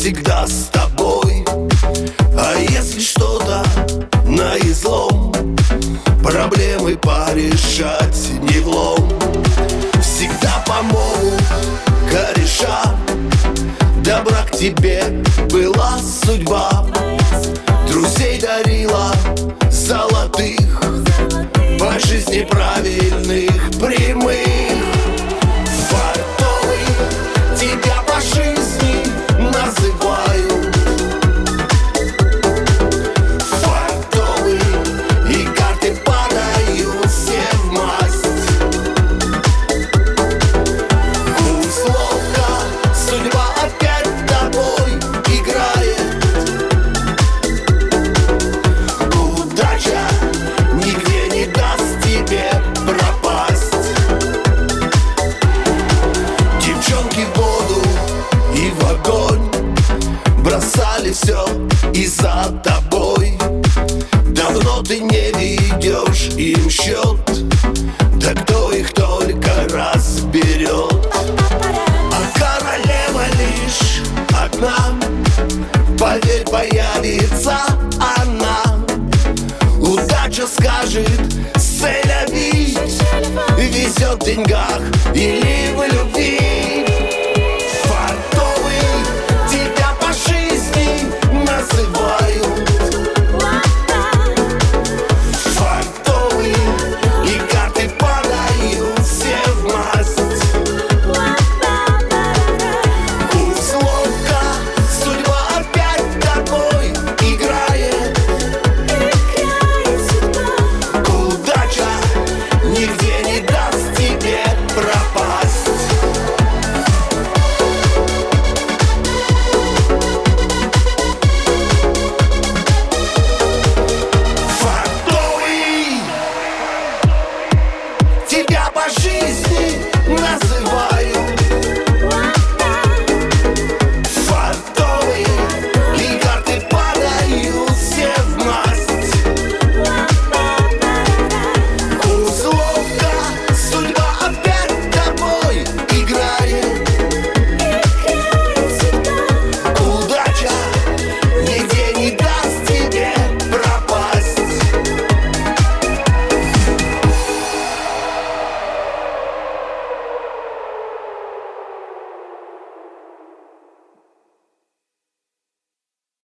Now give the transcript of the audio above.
всегда с тобой. А если что-то наизлом, проблемы порешать не влом. Всегда помогут кореша, добра к тебе была судьба. Друзей дарила золотых, по жизни правильных, прямых. Фартовый тебя по жизни называют. Фартовый, и карты падают все в масть. Условка, судьба опять тобой играет. Удача нигде не даст тебе пропасть. Девчонки в воду и в огонь бросали все и за тобой. Давно ты не ведешь им счет, да кто их только разберет. А королева лишь одна, поверь, появится она. Удача скажет «c'est la vie», везет в деньгах или в любви.